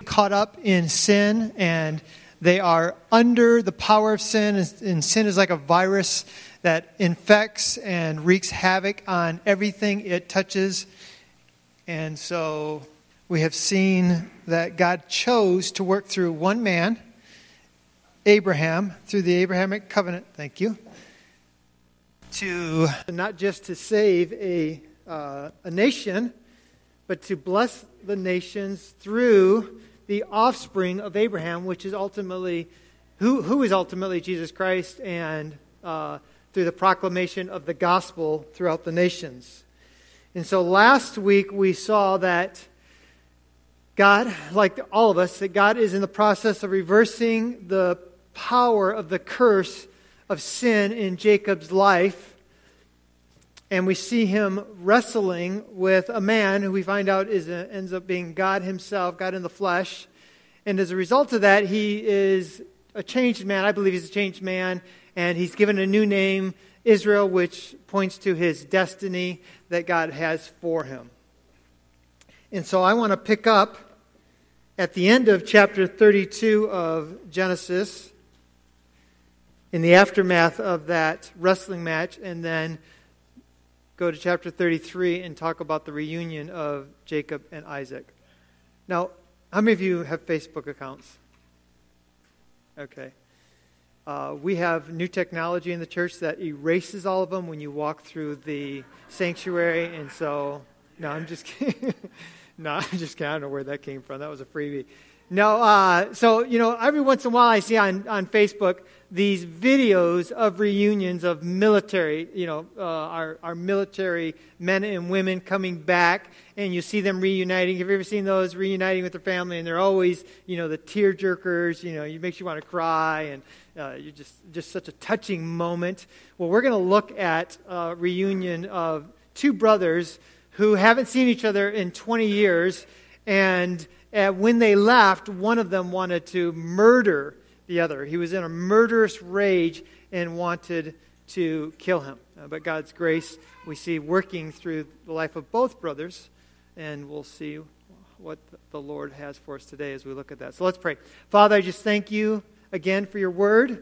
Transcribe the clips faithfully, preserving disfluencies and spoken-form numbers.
caught up in sin, and they are under the power of sin, and sin is like a virus that infects and wreaks havoc on everything it touches. And so we have seen that God chose to work through one man, Abraham, through the Abrahamic covenant, thank you, to not just to save a, uh, a nation, but to bless the nations through the offspring of Abraham, which is ultimately, who, who is ultimately Jesus Christ, and uh, through the proclamation of the gospel throughout the nations. And so last week we saw that God, like all of us, that God is in the process of reversing the power of the curse of sin in Jacob's life. And we see him wrestling with a man who we find out is a, ends up being God himself, God in the flesh. And as a result of that, he is a changed man. I believe he's a changed man. And he's given a new name, Israel, which points to his destiny that God has for him. And so I want to pick up at the end of chapter thirty-two of Genesis, in the aftermath of that wrestling match, and then go to chapter thirty-three and talk about the reunion of Jacob and Isaac. Now, how many of you have Facebook accounts? Okay. Uh, we have new technology in the church that erases all of them when you walk through the sanctuary, and so, no, I'm just kidding. No, I'm just kidding. I don't know where that came from. That was a freebie. No, uh, so, you know, every once in a while I see on, on Facebook these videos of reunions of military, you know, uh, our, our military men and women coming back, and you see them reuniting. Have you ever seen those reuniting with their family? And they're always, you know, the tear jerkers, you know, it makes you want to cry, and uh, you're just, just such a touching moment. Well, we're going to look at a reunion of two brothers who haven't seen each other in twenty years, and uh, when they left, one of them wanted to murder the other. He was in a murderous rage and wanted to kill him. Uh, but God's grace, we see working through the life of both brothers, and we'll see what the Lord has for us today as we look at that. So let's pray. Father, I just thank you again for your word.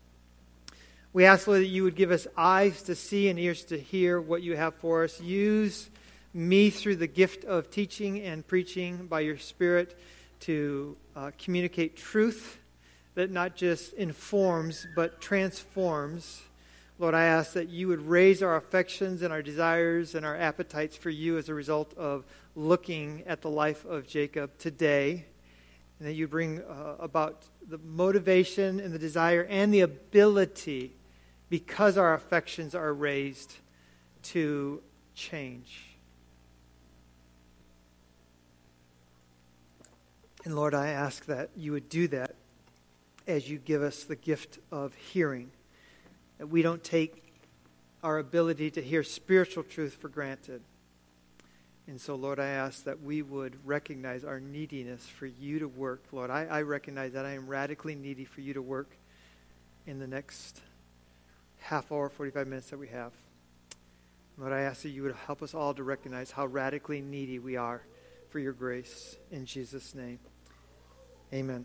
We ask, Lord, that you would give us eyes to see and ears to hear what you have for us. Use me through the gift of teaching and preaching by your Spirit to uh, communicate truth that not just informs but transforms. Lord, I ask that you would raise our affections and our desires and our appetites for you as a result of looking at the life of Jacob today, and that you bring uh, about the motivation and the desire and the ability, because our affections are raised, to change. And Lord, I ask that you would do that as you give us the gift of hearing, that we don't take our ability to hear spiritual truth for granted. And so, Lord, I ask that we would recognize our neediness for you to work. Lord, I, I recognize that I am radically needy for you to work in the next half hour, forty-five minutes that we have. Lord, I ask that you would help us all to recognize how radically needy we are for your grace. In Jesus' name, amen.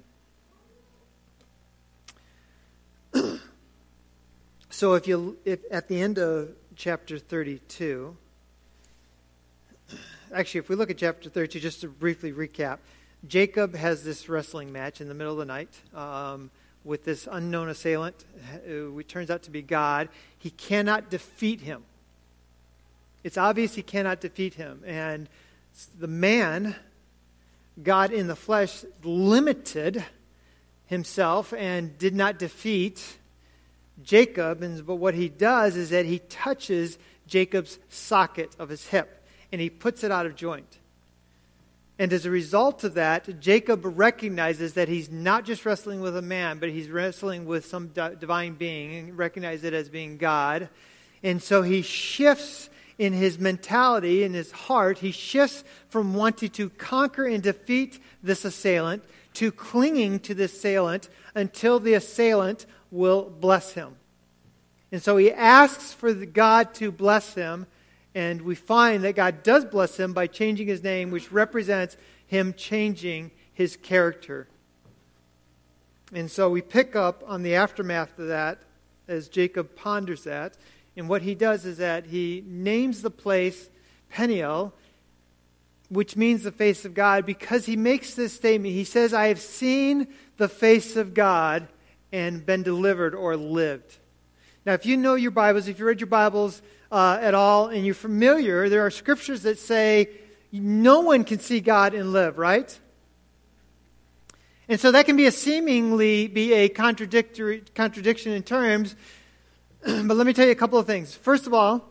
So if you, if at the end of chapter thirty-two, actually, if we look at chapter thirty-two, just to briefly recap, Jacob has this wrestling match in the middle of the night um, with this unknown assailant, who turns out to be God. He cannot defeat him. It's obvious he cannot defeat him. And the man, God in the flesh, limited himself and did not defeat Jacob. And but what he does is that he touches Jacob's socket of his hip, and he puts it out of joint. And as a result of that, Jacob recognizes that he's not just wrestling with a man, but he's wrestling with some di- divine being, and recognizes it as being God. And so he shifts in his mentality, in his heart, he shifts from wanting to conquer and defeat this assailant to clinging to the assailant until the assailant will bless him. And so he asks for the God to bless him, and we find that God does bless him by changing his name, which represents him changing his character. And so we pick up on the aftermath of that as Jacob ponders that. And what he does is that he names the place Peniel, which means the face of God, because he makes this statement. He says, I have seen the face of God and been delivered or lived. Now, if you know your Bibles, if you read your Bibles uh, at all and you're familiar, there are scriptures that say no one can see God and live, right? And so that can be a seemingly be a contradictory contradiction in terms. But let me tell you a couple of things. First of all,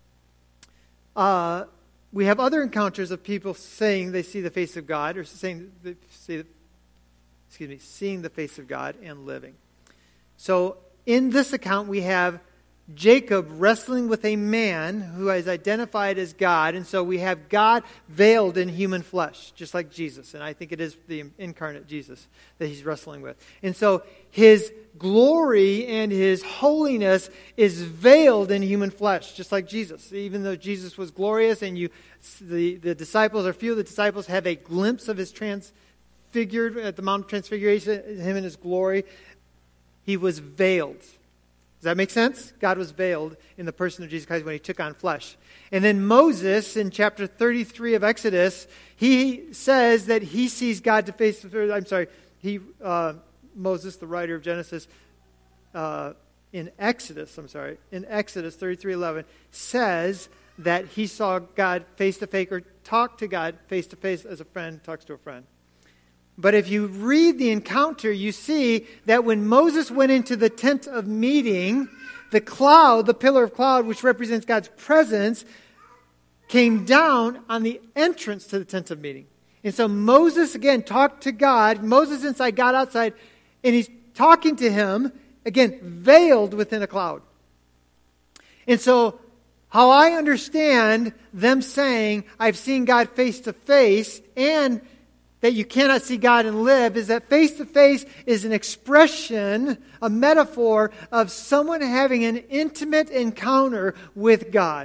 uh, we have other encounters of people saying they see the face of God, or saying they see the, excuse me, seeing the face of God and living. So in this account, we have Jacob wrestling with a man who is identified as God, and so we have God veiled in human flesh, just like Jesus. And I think it is the incarnate Jesus that he's wrestling with. And so his glory and his holiness is veiled in human flesh, just like Jesus. Even though Jesus was glorious, and you, the, the disciples, or few of the disciples, have a glimpse of his transfigured at the Mount of Transfiguration, him in his glory, he was veiled. Does that make sense? God was veiled in the person of Jesus Christ when he took on flesh. And then Moses, in chapter thirty-three of Exodus, he says that he sees God to face to face. I'm sorry, he uh, Moses, the writer of Genesis, uh, in Exodus, I'm sorry, in Exodus thirty-three eleven, says that he saw God face to face, or talked to God face to face as a friend talks to a friend. But if you read the encounter, you see that when Moses went into the tent of meeting, the cloud, the pillar of cloud, which represents God's presence, came down on the entrance to the tent of meeting. And so Moses, again, talked to God. Moses inside, God outside, and he's talking to him, again, veiled within a cloud. And so how I understand them saying, I've seen God face to face, and that you cannot see God and live, is that face-to-face is an expression, a metaphor of someone having an intimate encounter with God.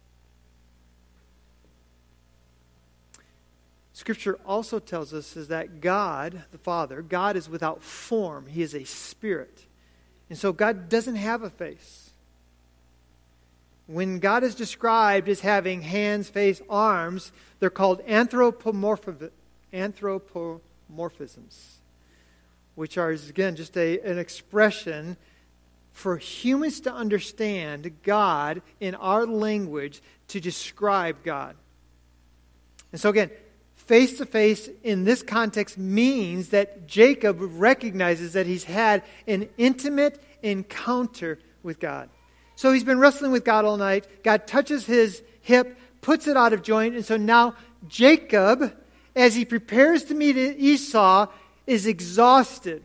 Scripture also tells us is that God, the Father, God is without form. He is a spirit. And so God doesn't have a face. When God is described as having hands, face, arms, they're called anthropomorphisms. Anthropomorphisms, which are, again, just a, an expression for humans to understand God in our language to describe God. And so again, face-to-face in this context means that Jacob recognizes that he's had an intimate encounter with God. So he's been wrestling with God all night. God touches his hip, puts it out of joint, and so now Jacob, as he prepares to meet Esau, is exhausted.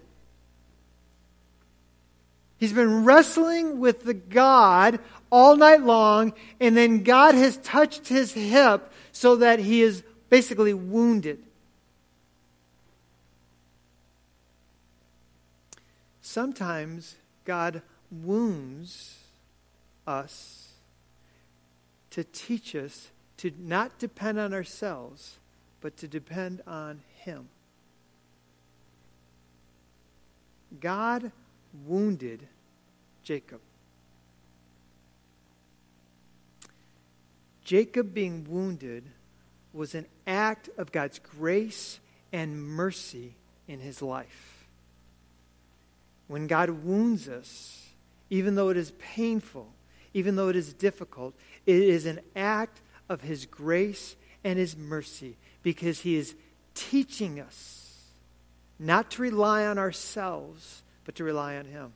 He's been wrestling with the God all night long, and then God has touched his hip so that he is basically wounded. Sometimes God wounds us to teach us to not depend on ourselves, but to depend on Him. God wounded Jacob. Jacob being wounded was an act of God's grace and mercy in his life. When God wounds us, even though it is painful, even though it is difficult, it is an act of His grace and His mercy, because He is teaching us not to rely on ourselves, but to rely on Him.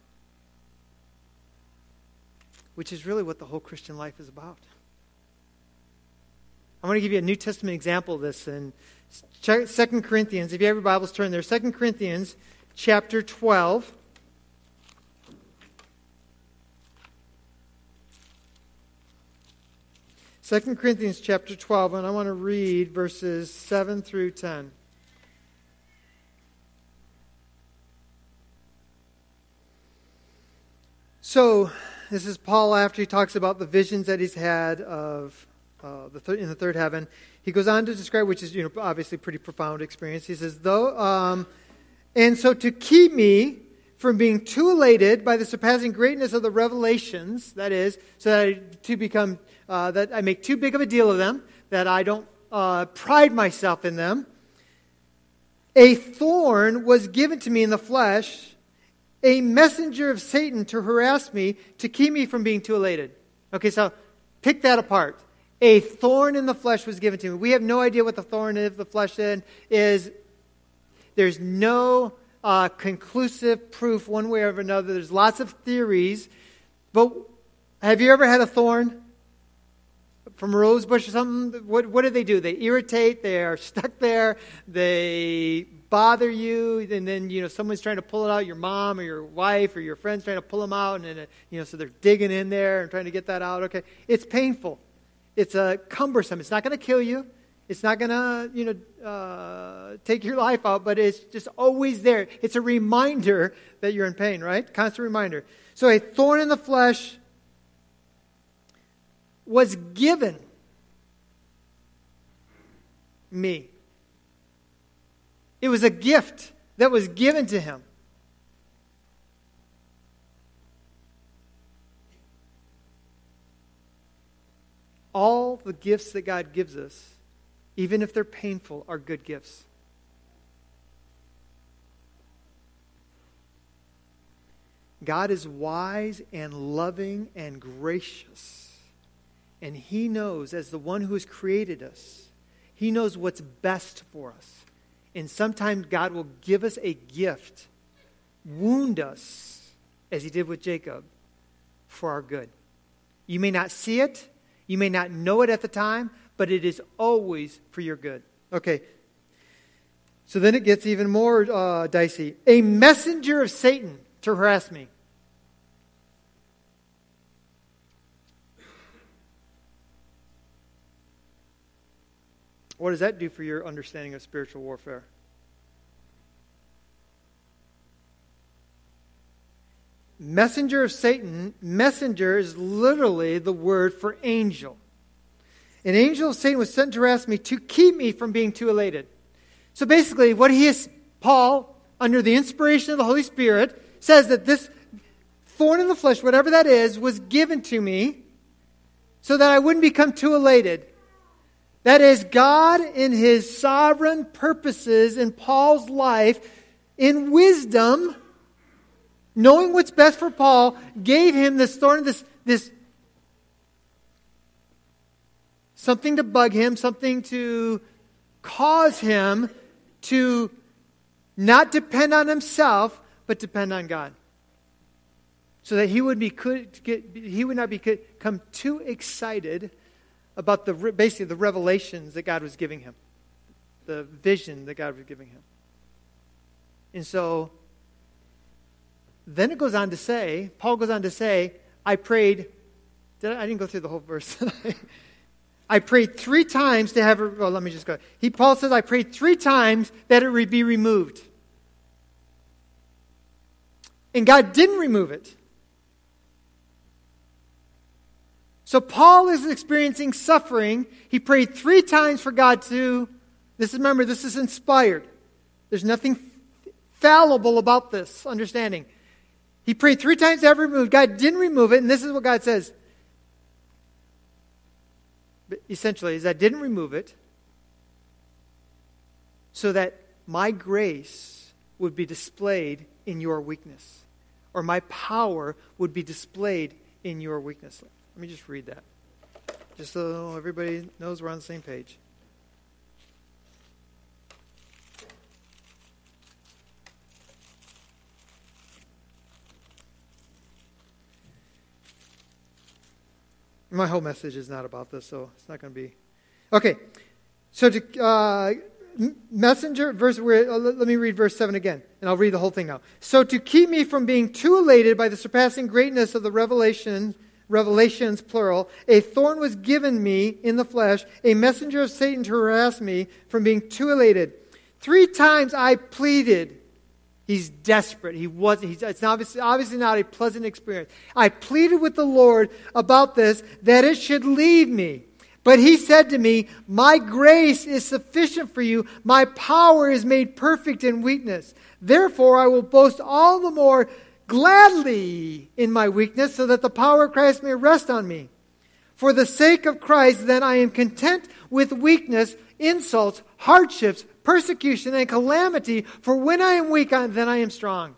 Which is really what the whole Christian life is about. I want to give you a New Testament example of this in Second Corinthians. If you have your Bibles, turn there. Second Corinthians chapter twelve. Second Corinthians chapter twelve, and I want to read verses seven through ten. So, this is Paul after he talks about the visions that he's had of uh, the th- in the third heaven. He goes on to describe, which is you know obviously pretty profound experience. He says, though, um, and so to keep me from being too elated by the surpassing greatness of the revelations, that is, so that I, to become uh, that I make too big of a deal of them, that I don't uh, pride myself in them. A thorn was given to me in the flesh, a messenger of Satan to harass me, to keep me from being too elated. Okay, so pick that apart. A thorn in the flesh was given to me. We have no idea what the thorn of the flesh is. There's no uh, conclusive proof one way or another. There's lots of theories. But have you ever had a thorn from a rose bush or something? What, what do they do? They irritate. They are stuck there. They bother you. And then, you know, someone's trying to pull it out, your mom or your wife or your friend's trying to pull them out. And, then, you know, so they're digging in there and trying to get that out. Okay, it's painful. It's uh, cumbersome. It's not going to kill you. It's not going to, you know, uh, take your life out, but it's just always there. It's a reminder that you're in pain, right? Constant reminder. So a thorn in the flesh was given me. It was a gift that was given to him. All the gifts that God gives us, even if they're painful, are good gifts. God is wise and loving and gracious. And He knows, as the one who has created us, He knows what's best for us. And sometimes God will give us a gift, wound us, as He did with Jacob, for our good. You may not see it. You may not know it at the time, but it is always for your good. Okay. So then it gets even more uh, dicey. A messenger of Satan to harass me. What does that do for your understanding of spiritual warfare? Messenger of Satan, messenger is literally the word for angel. An angel of Satan was sent to harass me to keep me from being too elated. So basically, what he is, Paul, under the inspiration of the Holy Spirit, says that this thorn in the flesh, whatever that is, was given to me so that I wouldn't become too elated. That is, God, in His sovereign purposes in Paul's life, in wisdom, knowing what's best for Paul, gave him this thorn, this, this something to bug him, something to cause him to not depend on himself, but depend on God. So that he would be could get, he would not become too excited about the basically the revelations that God was giving him, the vision that God was giving him. And so then it goes on to say, Paul goes on to say, I prayed, did I, I didn't go through the whole verse. I prayed three times to have it, well, let me just go. He, Paul says, I prayed three times that it would be removed. And God didn't remove it. So Paul is experiencing suffering. He prayed three times for God to, this is, remember, this is inspired. There's nothing fallible about this understanding. He prayed three times to have it removed. God didn't remove it, and this is what God says. But essentially, is I didn't remove it so that my grace would be displayed in your weakness, or my power would be displayed in your weakness. Let me just read that, just so everybody knows we're on the same page. My whole message is not about this, so it's not going to be... Okay, so to uh, messenger, verse. Where, uh, let me read verse seven again, and I'll read the whole thing now. So to keep me from being too elated by the surpassing greatness of the revelation, revelations, plural, a thorn was given me in the flesh, a messenger of Satan to harass me from being too elated. Three times I pleaded. He's desperate. He wasn't. He's, it's obviously, obviously not a pleasant experience. I pleaded with the Lord about this, that it should leave me. But he said to me, my grace is sufficient for you. My power is made perfect in weakness. Therefore, I will boast all the more gladly in my weakness, so that the power of Christ may rest on me. For the sake of Christ, then I am content with weakness, insults, hardships, persecution, and calamity. For when I am weak, then I am strong.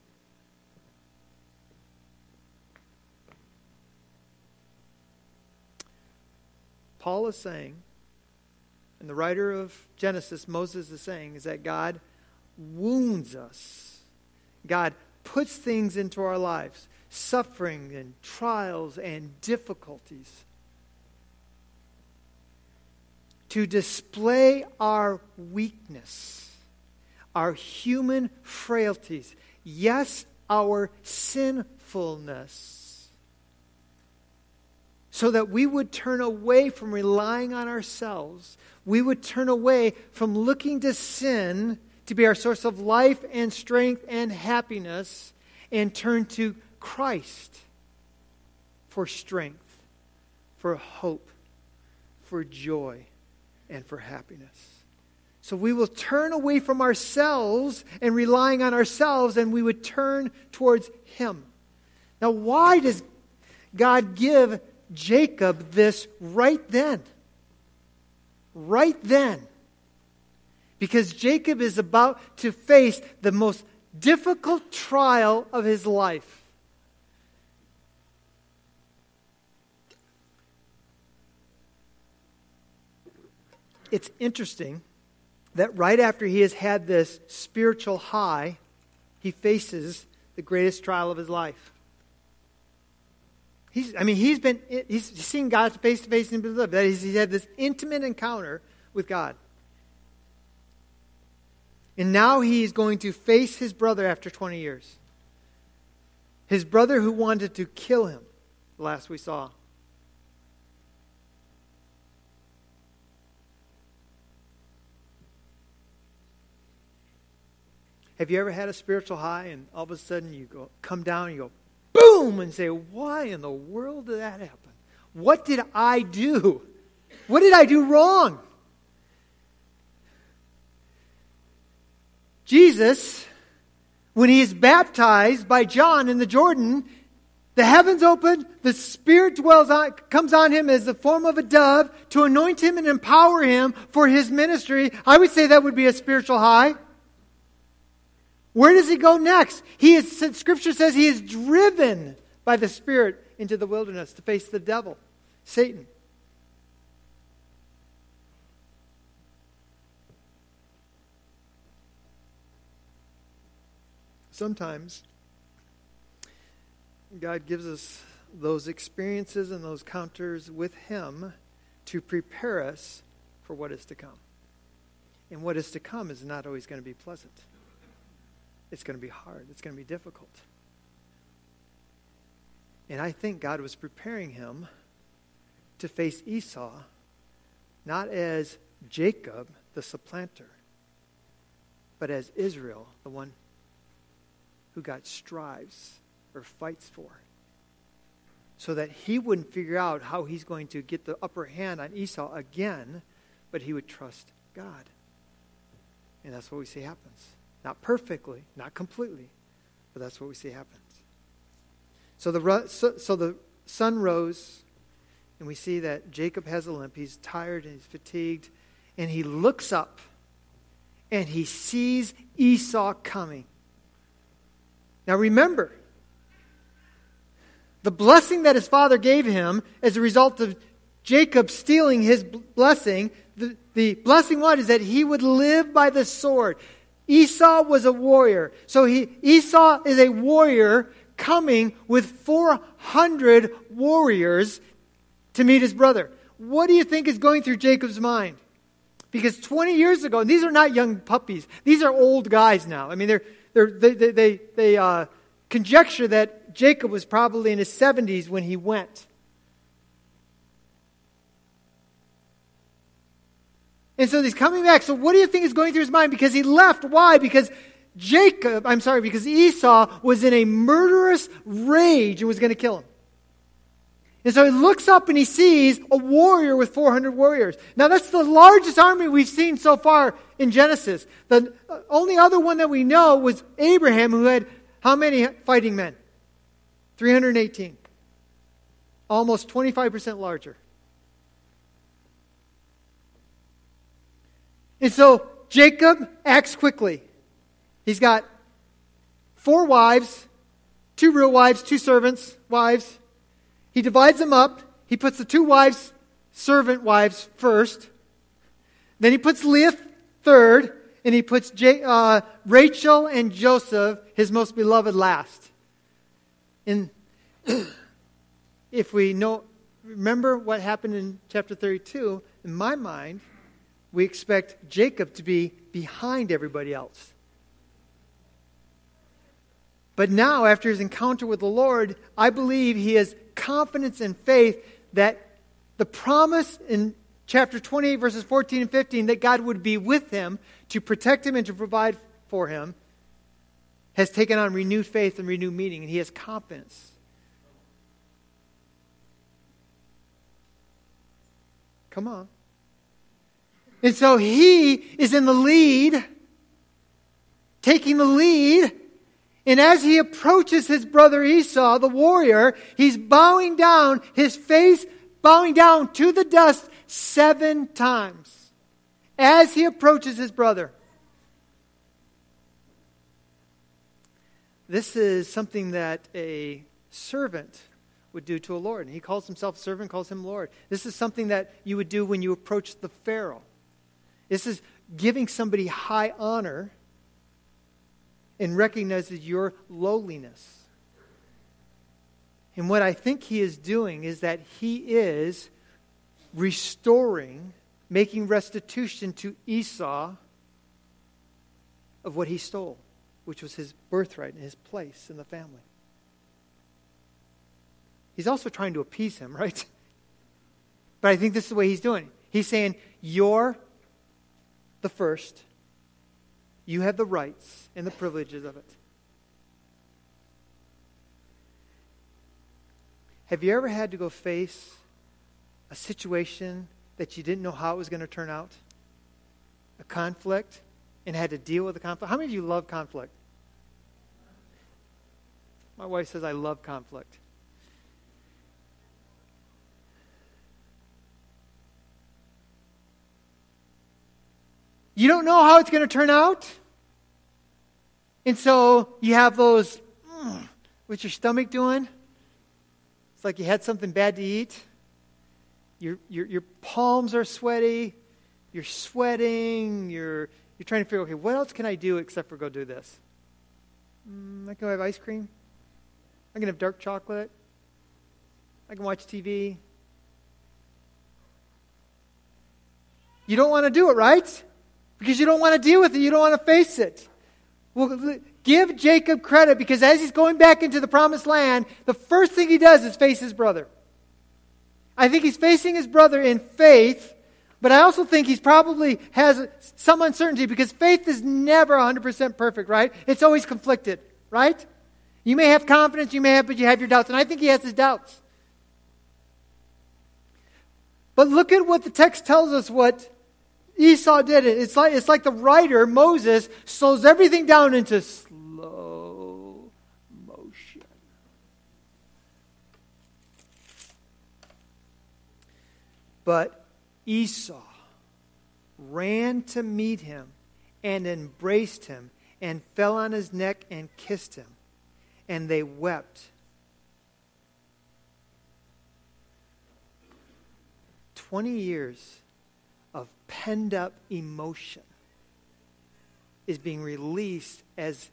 Paul is saying, and the writer of Genesis, Moses, is saying, is that God wounds us. God puts things into our lives, suffering and trials and difficulties, to display our weakness, our human frailties, yes, our sinfulness, so that we would turn away from relying on ourselves. We would turn away from looking to sin to be our source of life and strength and happiness, and turn to Christ for strength, for hope, for joy, and for happiness. So we will turn away from ourselves and relying on ourselves, and we would turn towards Him. Now, why does God give Jacob this right then? Right then. Because Jacob is about to face the most difficult trial of his life. It's interesting that right after he has had this spiritual high, he faces the greatest trial of his life. He's, I mean, he's been he's seen God face to face in his life. That is, he's had this intimate encounter with God. And now he's going to face his brother after twenty years. His brother who wanted to kill him, last we saw. Have you ever had a spiritual high and all of a sudden you go come down and you go boom and say, why in the world did that happen? What did I do? What did I do wrong? Jesus, when he is baptized by John in the Jordan, the heavens open, the Spirit dwells on, comes on him as the form of a dove to anoint him and empower him for his ministry. I would say that would be a spiritual high. Where does he go next? He is, Scripture says he is driven by the Spirit into the wilderness to face the devil, Satan. Sometimes God gives us those experiences and those encounters with Him to prepare us for what is to come. And what is to come is not always going to be pleasant. It's going to be hard. It's going to be difficult. And I think God was preparing him to face Esau, not as Jacob, the supplanter, but as Israel, the one who God strives or fights for, so that he wouldn't figure out how he's going to get the upper hand on Esau again, but he would trust God. And that's what we see happens. Not perfectly, not completely, but that's what we see happens. So the so, so the sun rose, and we see that Jacob has a limp. He's tired and he's fatigued, and he looks up, and he sees Esau coming. Now remember, the blessing that his father gave him as a result of Jacob stealing his blessing, the, the blessing one is that he would live by the sword. Esau was a warrior. So he Esau is a warrior coming with four hundred warriors to meet his brother. What do you think is going through Jacob's mind? Because twenty years ago, and these are not young puppies. These are old guys now. I mean, they're, they're, they they they, they uh, conjecture that Jacob was probably in his seventies when he went. And so he's coming back. So what do you think is going through his mind? Because he left. Why? Because Jacob, I'm sorry, because Esau was in a murderous rage and was going to kill him. And so he looks up and he sees a warrior with four hundred warriors. Now that's the largest army we've seen so far in Genesis. The only other one that we know was Abraham, who had how many fighting men? three hundred eighteen. Almost twenty-five percent larger. And so Jacob acts quickly. He's got four wives, two real wives, two servants' wives. He divides them up. He puts the two wives, servant wives, first. Then he puts Leah third. And he puts J- uh, Rachel and Joseph, his most beloved, last. And if we know, remember what happened in chapter thirty-two, in my mind, we expect Jacob to be behind everybody else. But now, after his encounter with the Lord, I believe he has confidence and faith that the promise in chapter twenty-eight, verses fourteen and fifteen, that God would be with him to protect him and to provide for him, has taken on renewed faith and renewed meaning, and he has confidence. Come on. And so he is in the lead, taking the lead, and as he approaches his brother Esau, the warrior, he's bowing down, his face bowing down to the dust seven times as he approaches his brother. This is something that a servant would do to a Lord. And he calls himself servant, calls him Lord. This is something that you would do when you approach the Pharaoh. This is giving somebody high honor and recognizes your lowliness. And what I think he is doing is that he is restoring, making restitution to Esau of what he stole, which was his birthright and his place in the family. He's also trying to appease him, right? But I think this is the way he's doing it. He's saying, you're the first. You have the rights and the privileges of it. Have you ever had to go face a situation that you didn't know how it was going to turn out? A conflict, and had to deal with the conflict? How many of you love conflict? My wife says I love conflict. You don't know how it's going to turn out. And so you have those, mm, what's your stomach doing? It's like you had something bad to eat. Your, your, your palms are sweaty. You're sweating. You're, you're trying to figure, okay, what else can I do except for go do this? Mm, I can have ice cream. I can have dark chocolate. I can watch T V. You don't want to do it, right? Because you don't want to deal with it. You don't want to face it. Well, give Jacob credit, because as he's going back into the promised land, the first thing he does is face his brother. I think he's facing his brother in faith, but I also think he's probably has some uncertainty, because faith is never one hundred percent perfect, right? It's always conflicted, right? You may have confidence, you may have, but you have your doubts. And I think he has his doubts. But look at what the text tells us what Esau did. It. It's like, it's like the writer, Moses, slows everything down into slow motion. But Esau ran to meet him and embraced him and fell on his neck and kissed him. And they wept. Twenty years of penned-up emotion is being released as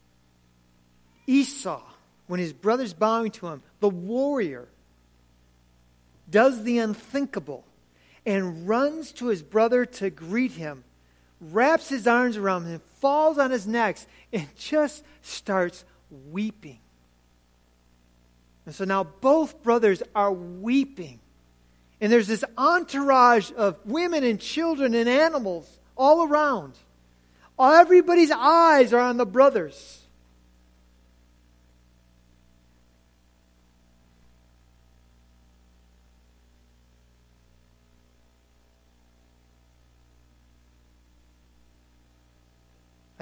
Esau, when his brother's bowing to him, the warrior, does the unthinkable and runs to his brother to greet him, wraps his arms around him, falls on his neck, and just starts weeping. And so now both brothers are weeping. And there's this entourage of women and children and animals all around. Everybody's eyes are on the brothers.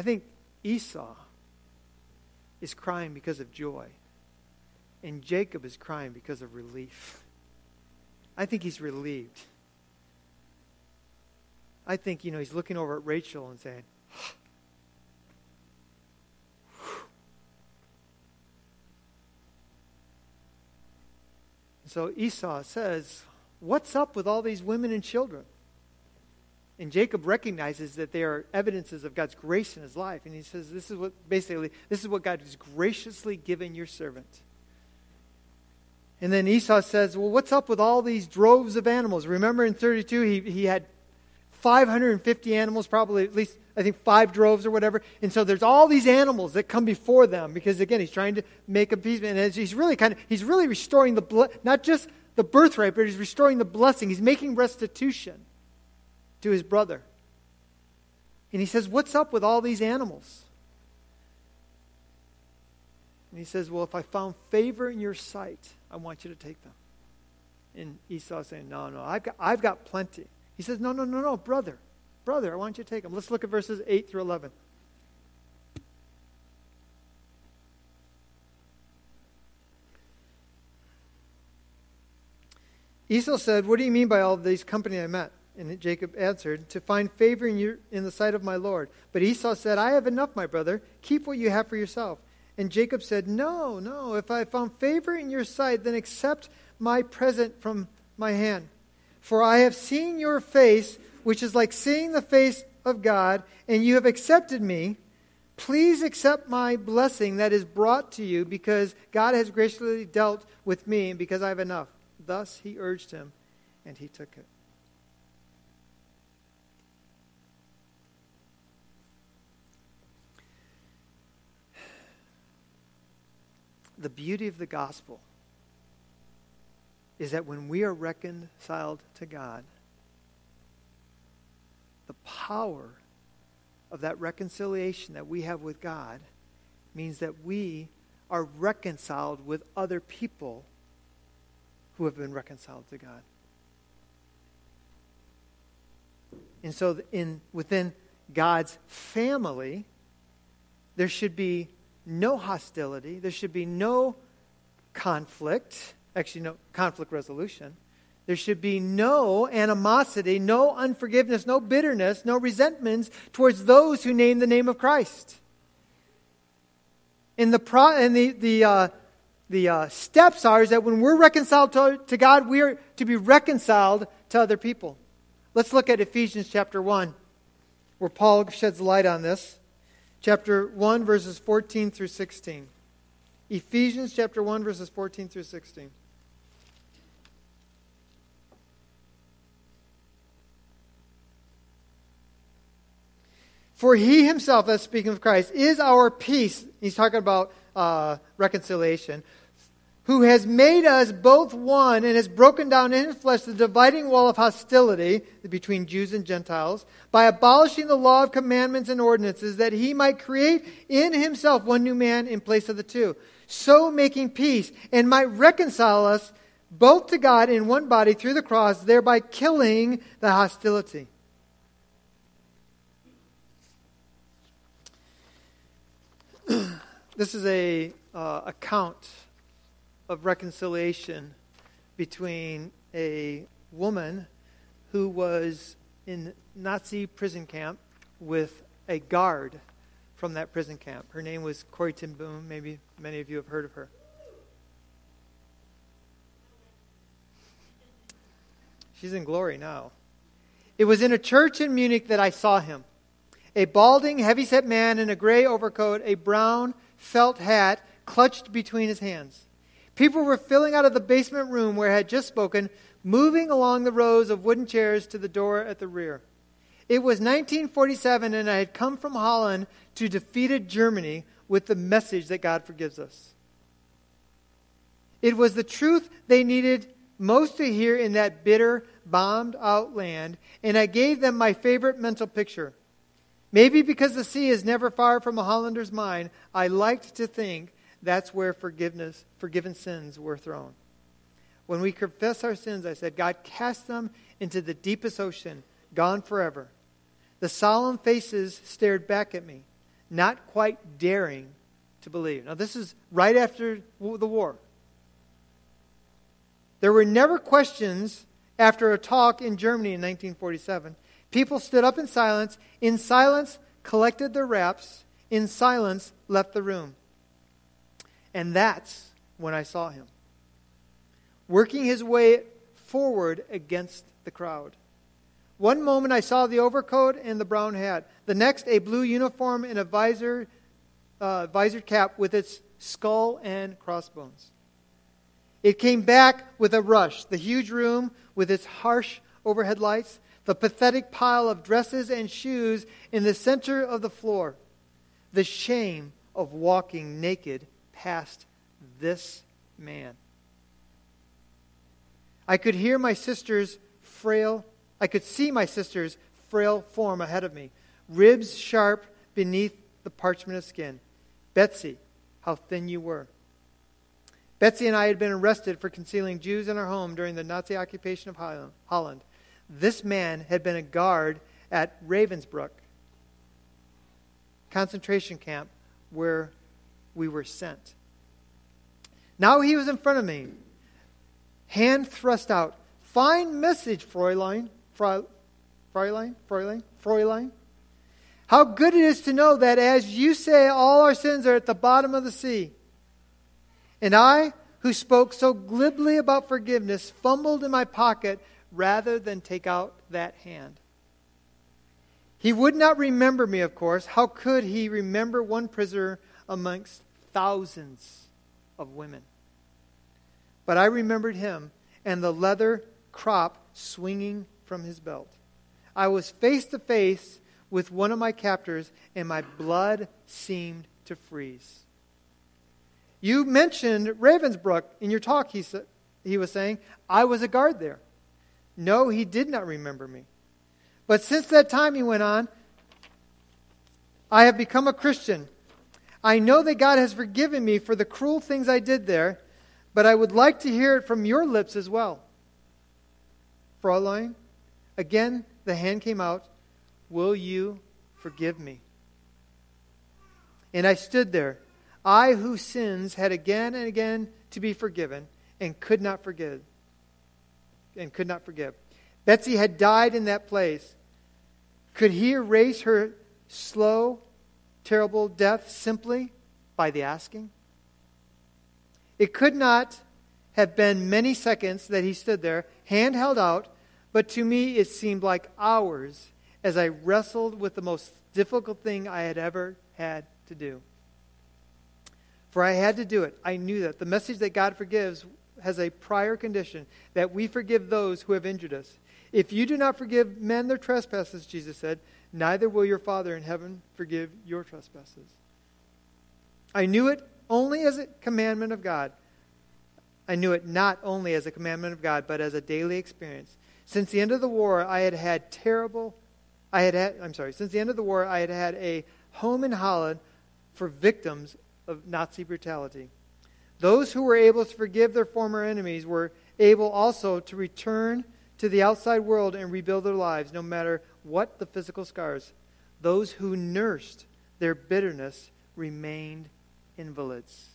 think Esau is crying because of joy, and Jacob is crying because of relief. I think he's relieved. I think, you know, he's looking over at Rachel and saying, so Esau says, what's up with all these women and children? And Jacob recognizes that they are evidences of God's grace in his life. And he says, this is what, basically, this is what God has graciously given your servant. And then Esau says, well, what's up with all these droves of animals? Remember in thirty-two, he, he had five hundred fifty animals, probably at least, I think, five droves or whatever. And so there's all these animals that come before them because, again, he's trying to make appeasement. And he's really kind of, he's really restoring the, ble- not just the birthright, but he's restoring the blessing. He's making restitution to his brother. And he says, what's up with all these animals? And he says, well, if I found favor in your sight, I want you to take them. And Esau is saying, no, no, I've got, I've got plenty. He says, no, no, no, no, brother. Brother, I want you to take them. Let's look at verses eight through eleven. Esau said, what do you mean by all of these company I met? And Jacob answered, to find favor in, your, in the sight of my Lord. But Esau said, I have enough, my brother. Keep what you have for yourself. And Jacob said, no, no. If I found favor in your sight, then accept my present from my hand. For I have seen your face, which is like seeing the face of God, and you have accepted me. Please accept my blessing that is brought to you, because God has graciously dealt with me, and because I have enough. Thus he urged him, and he took it. The beauty of the gospel is that when we are reconciled to God, the power of that reconciliation that we have with God means that we are reconciled with other people who have been reconciled to God. And so in within God's family, there should be no hostility. There should be no conflict. Actually, no conflict resolution. There should be no animosity, no unforgiveness, no bitterness, no resentments towards those who name the name of Christ. And the pro, and the the uh, the uh, steps are is that when we're reconciled to, to God, we are to be reconciled to other people. Let's look at Ephesians chapter one, where Paul sheds light on this. Chapter one, verses fourteen through sixteen. Ephesians chapter one, verses fourteen through sixteen. For he himself, that's speaking of Christ, is our peace. He's talking about uh, reconciliation. Who has made us both one and has broken down in his flesh the dividing wall of hostility between Jews and Gentiles by abolishing the law of commandments and ordinances, that he might create in himself one new man in place of the two, so making peace, and might reconcile us both to God in one body through the cross, thereby killing the hostility. This is a uh, account of reconciliation between a woman who was in Nazi prison camp with a guard from that prison camp. Her name was Corrie ten Boom. Maybe many of you have heard of her. She's in glory now. It was in a church in Munich that I saw him. A balding, heavy-set man in a gray overcoat, a brown felt hat clutched between his hands. People were filling out of the basement room where I had just spoken, moving along the rows of wooden chairs to the door at the rear. It was nineteen forty-seven, and I had come from Holland to defeated Germany with the message that God forgives us. It was the truth they needed most to hear in that bitter, bombed-out land, and I gave them my favorite mental picture. Maybe because the sea is never far from a Hollander's mind, I liked to think that's where forgiveness, forgiven sins were thrown. When we confess our sins, I said, God, cast them into the deepest ocean, gone forever. The solemn faces stared back at me. not quite daring to believe. Now, this is right after the war. There were never questions after a talk in Germany in nineteen forty-seven. People stood up in silence, in silence collected their wraps, in silence left the room. And that's when I saw him, working his way forward against the crowd. One moment I saw the overcoat and the brown hat. The next, a blue uniform and a visor, uh, visored cap with its skull and crossbones. It came back with a rush. The huge room with its harsh overhead lights, the pathetic pile of dresses and shoes in the center of the floor, the shame of walking naked past this man. I could hear my sister's frail, I could see my sister's frail form ahead of me, ribs sharp beneath the parchment of skin. Betsy, how thin you were. Betsy and I had been arrested for concealing Jews in our home during the Nazi occupation of Holland. This man had been a guard at Ravensbrück concentration camp where we were sent. Now he was in front of me, hand thrust out. Fine message, Fräulein. Fräulein? Fräulein? Fräulein? How good it is to know that, as you say, all our sins are at the bottom of the sea. And I, who spoke so glibly about forgiveness, fumbled in my pocket rather than take out that hand. He would not remember me, of course. How could he remember one prisoner amongst thousands of women? But I remembered him and the leather crop swinging from his belt. I was face to face with one of my captors, and my blood seemed to freeze. You mentioned Ravensbrück in your talk, he, sa- he was saying. I was a guard there. No, he did not remember me. But since that time, he went on, I have become a Christian. I know that God has forgiven me for the cruel things I did there, but I would like to hear it from your lips as well. Fräulein, again the hand came out, will you forgive me? And I stood there, I whose sins had again and again to be forgiven, and could not forgive. And could not forgive. Betsy had died in that place. Could he erase her slow, terrible death simply by the asking? It could not have been many seconds that he stood there, hand held out, but to me it seemed like hours as I wrestled with the most difficult thing I had ever had to do. For I had to do it. I knew that. The message that God forgives has a prior condition, that we forgive those who have injured us. If you do not forgive men their trespasses, Jesus said, neither will your Father in heaven forgive your trespasses. I knew it only as a commandment of God. I knew it not only as a commandment of God, but as a daily experience. Since the end of the war, I had had terrible, I had had, I'm sorry, since the end of the war, I had had a home in Holland for victims of Nazi brutality. Those who were able to forgive their former enemies were able also to return to the outside world and rebuild their lives, no matter what the physical scars. Those who nursed their bitterness remained invalids.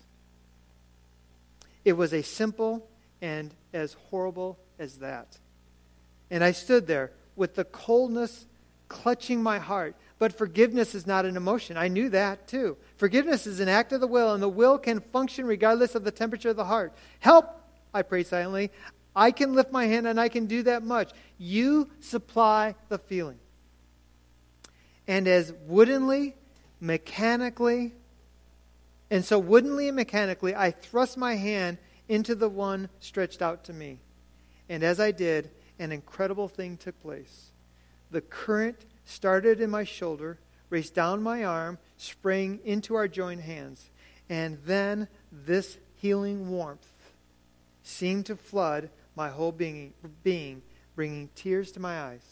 It was as simple and as horrible as that. And I stood there with the coldness clutching my heart. But forgiveness is not an emotion. I knew that too. Forgiveness is an act of the will, and the will can function regardless of the temperature of the heart. Help, I prayed silently. I can lift my hand and I can do that much. You supply the feeling. And as woodenly, mechanically, and so woodenly and mechanically, I thrust my hand into the one stretched out to me. And as I did, an incredible thing took place. The current started in my shoulder, raced down my arm, sprang into our joined hands. And then this healing warmth seemed to flood my whole being, being, bringing tears to my eyes.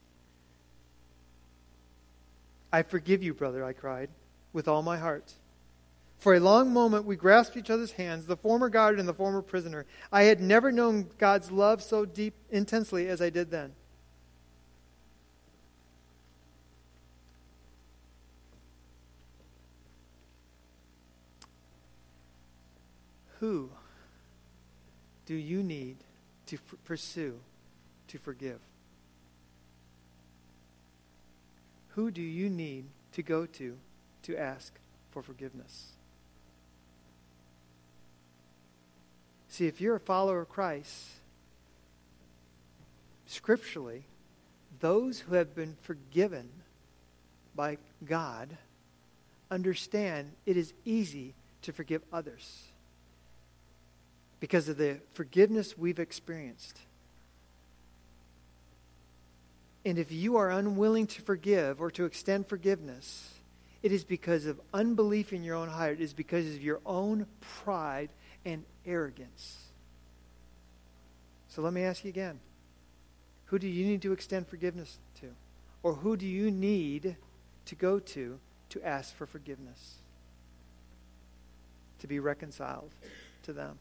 I forgive you, brother, I cried, with all my heart. For a long moment we grasped each other's hands, the former guard and the former prisoner. I had never known God's love so deep, intensely as I did then. Who do you need to f- pursue, to forgive? Who do you need to go to, to ask for forgiveness? See, if you're a follower of Christ, scripturally, those who have been forgiven by God understand it is easy to forgive others because of the forgiveness we've experienced. And if you are unwilling to forgive or to extend forgiveness, it is because of unbelief in your own heart. It is because of your own pride and arrogance. So let me ask you again. Who do you need to extend forgiveness to? Or who do you need to go to to ask for forgiveness? To be reconciled to them?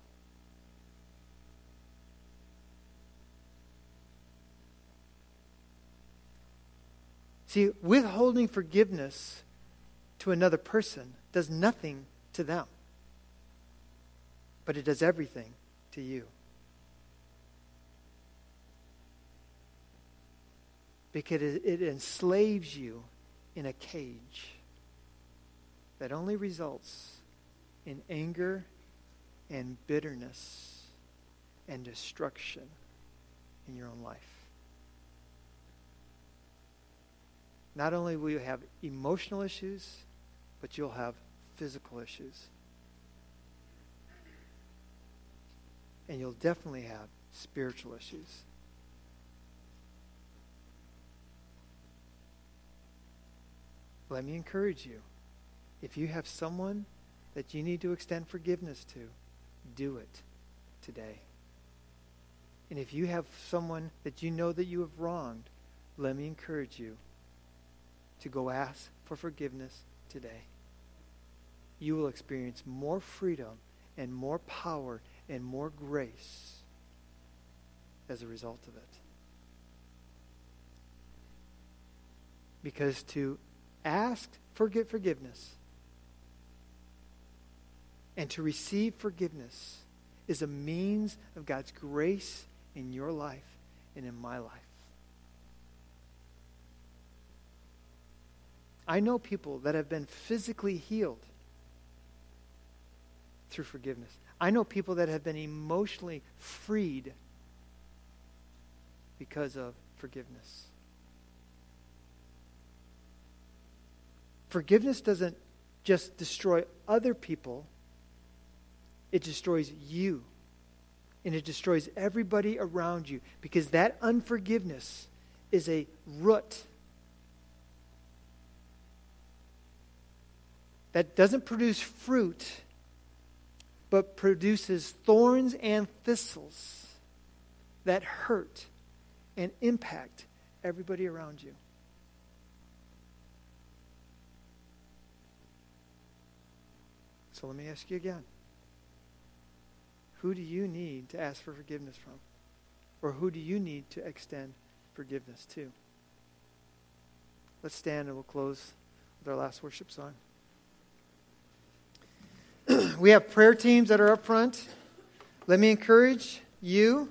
See, withholding forgiveness to another person does nothing to them, but it does everything to you. Because it, it enslaves you in a cage that only results in anger and bitterness and destruction in your own life. Not only will you have emotional issues, but you'll have physical issues. And you'll definitely have spiritual issues. Let me encourage you. If you have someone that you need to extend forgiveness to, do it today. And if you have someone that you know that you have wronged, let me encourage you to go ask for forgiveness today. You will experience more freedom and more power and more grace as a result of it. Because to ask for forgiveness and to receive forgiveness is a means of God's grace in your life and in my life. I know people that have been physically healed through forgiveness. I know people that have been emotionally freed because of forgiveness. Forgiveness doesn't just destroy other people, it destroys you. And it destroys everybody around you, because that unforgiveness is a root that doesn't produce fruit, but produces thorns and thistles that hurt and impact everybody around you. So let me ask you again. Who do you need to ask for forgiveness from? Or who do you need to extend forgiveness to? Let's stand and we'll close with our last worship song. We have prayer teams that are up front. Let me encourage you,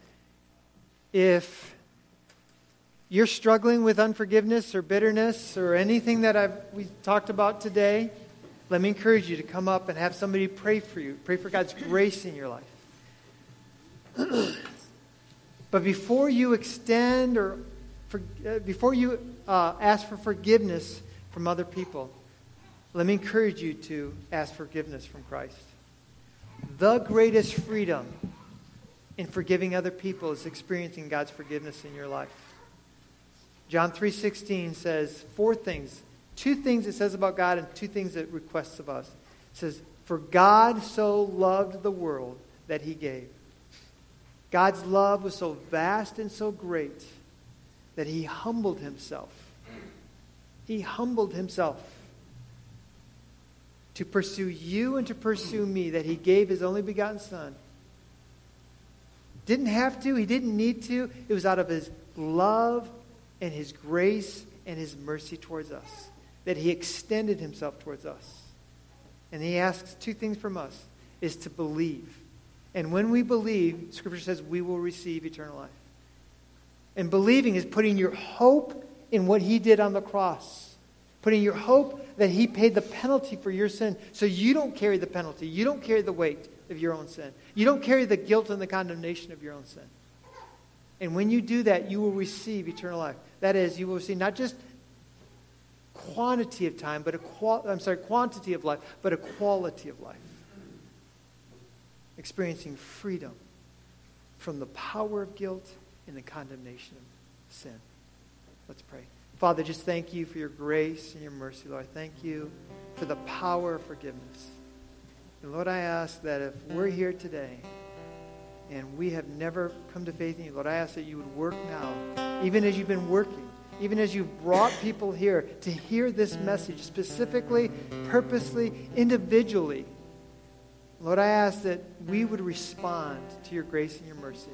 if you're struggling with unforgiveness or bitterness or anything that I've we talked about today, let me encourage you to come up and have somebody pray for you. Pray for God's grace in your life. But before you extend or for, uh, before you uh, ask for forgiveness from other people, let me encourage you to ask forgiveness from Christ. The greatest freedom in forgiving other people is experiencing God's forgiveness in your life. John three sixteen says four things. Two things it says about God and two things it requests of us. It says, for God so loved the world that he gave. God's love was so vast and so great that he humbled himself. He humbled himself to pursue you and to pursue me, that he gave his only begotten Son. Didn't have to. He didn't need to. It was out of his love and his grace and his mercy towards us that he extended himself towards us. And he asks two things from us. is to believe. And when we believe, Scripture says we will receive eternal life. And believing is putting your hope in what he did on the cross. Putting your hope that he paid the penalty for your sin so you don't carry the penalty. You don't carry the weight of your own sin. You don't carry the guilt and the condemnation of your own sin. And when you do that, you will receive eternal life. That is, you will receive not just quantity of time, but a qual- I'm sorry, quantity of life, but a quality of life. Experiencing freedom from the power of guilt and the condemnation of sin. Let's pray. Father, just thank you for your grace and your mercy, Lord. Thank you for the power of forgiveness. And Lord, I ask that if we're here today and we have never come to faith in you, Lord, I ask that you would work now, even as you've been working, even as you've brought people here to hear this message specifically, purposely, individually. Lord, I ask that we would respond to your grace and your mercy.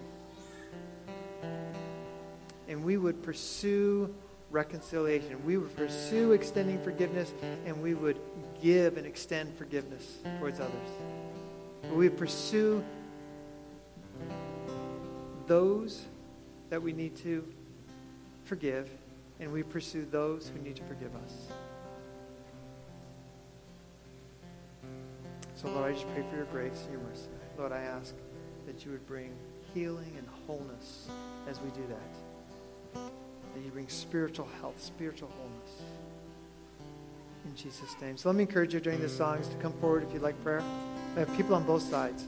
And we would pursue reconciliation. We would pursue extending forgiveness, and we would give and extend forgiveness towards others. We would pursue those that we need to forgive, and we pursue those who need to forgive us. So, Lord, I just pray for your grace and your mercy. Lord, I ask that you would bring healing and wholeness as we do that. That you bring spiritual health, spiritual wholeness. In Jesus' name. So let me encourage you during the songs to come forward if you'd like prayer. I have people on both sides.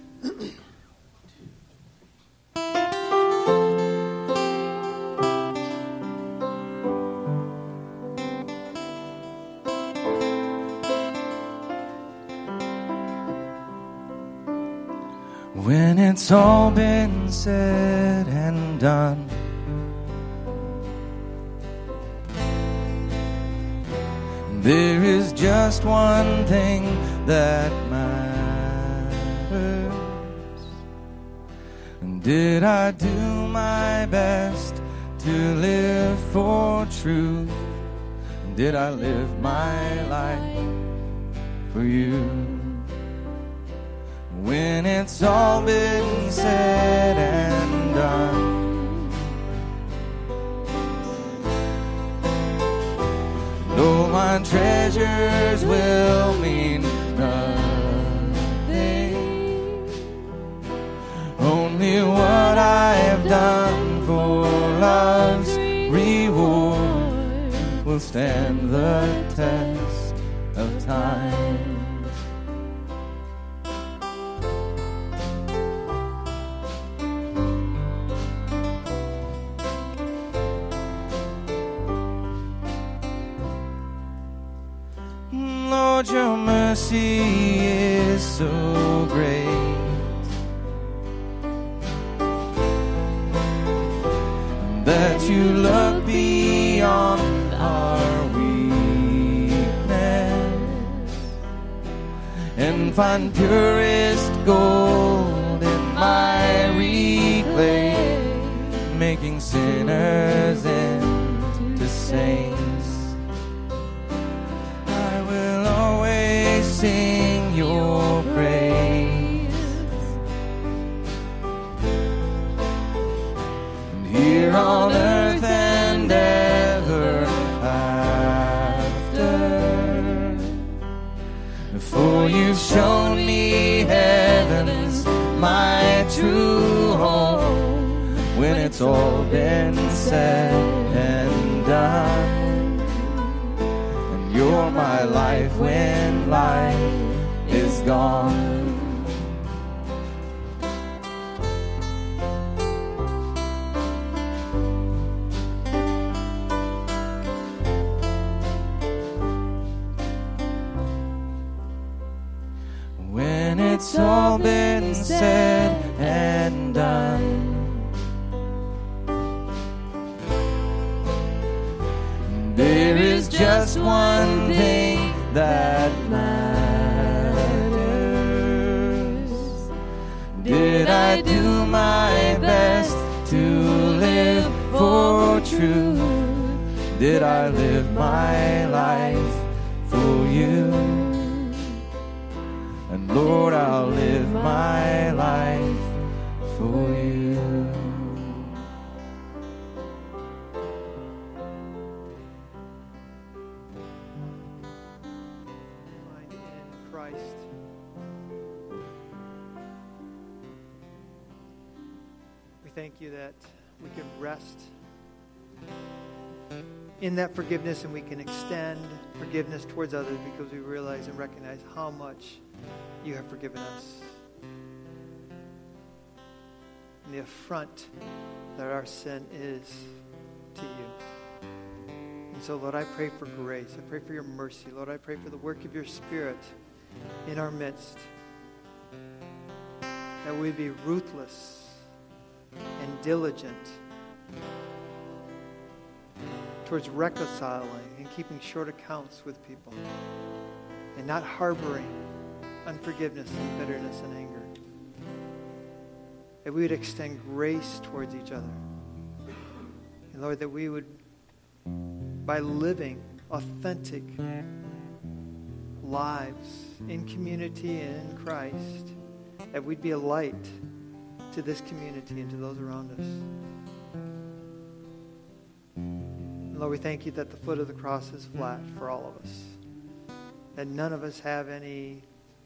When it's all been said and done, there is just one thing that matters. Did I do my best to live for truth? Did I live my life for you? When it's all been said and done, though my treasures will mean nothing, only what I have done for love's reward will stand the test of time. Lord, your mercy is so great that you look beyond our weakness and find purest gold in miry clay, making sinners into saints. Sing your praise, and here on earth and ever after, for you've shown me heaven's my true home. When it's all been said and done, you're my life when life is gone. When it's all been said and done, there is just one thing that matters. Did I do my best to live for truth? Did I live my life for you? And Lord, I'll live Christ. We thank you that we can rest in that forgiveness, and we can extend forgiveness towards others because we realize and recognize how much you have forgiven us. And the affront that our sin is to you. And so, Lord, I pray for grace. I pray for your mercy. Lord, I pray for the work of your Spirit in our midst. That we be ruthless and diligent towards reconciling and keeping short accounts with people, and not harboring unforgiveness and bitterness and anger. That we would extend grace towards each other. And Lord, that we would, by living authentic lives in community and in Christ, that we'd be a light to this community and to those around us. Lord, we thank you that the foot of the cross is flat for all of us. That none of us have any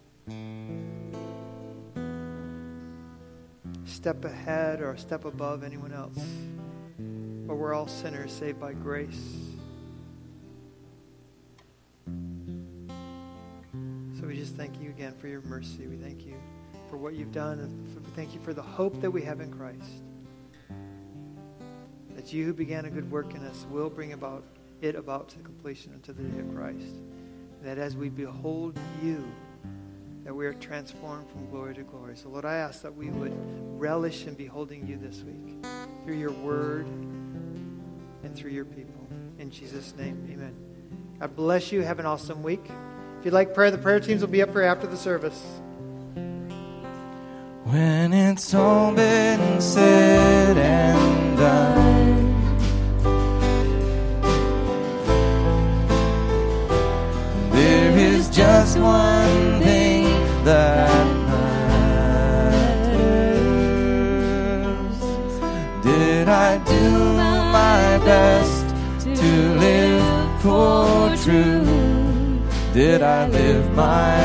step ahead or a step above anyone else. But we're all sinners saved by grace. So we just thank you again for your mercy. We thank you for what you've done. And we thank you for the hope that we have in Christ. That you who began a good work in us will bring about it about to completion unto the day of Christ. And that as we behold you, that we are transformed from glory to glory. So Lord, I ask that we would relish in beholding you this week through your word and through your people. In Jesus' name, amen. God bless you. Have an awesome week. If you'd like prayer, the prayer teams will be up here after the service. When it's all been said and done, there is just one thing that matters. Did I do my best to live for truth? Did I live my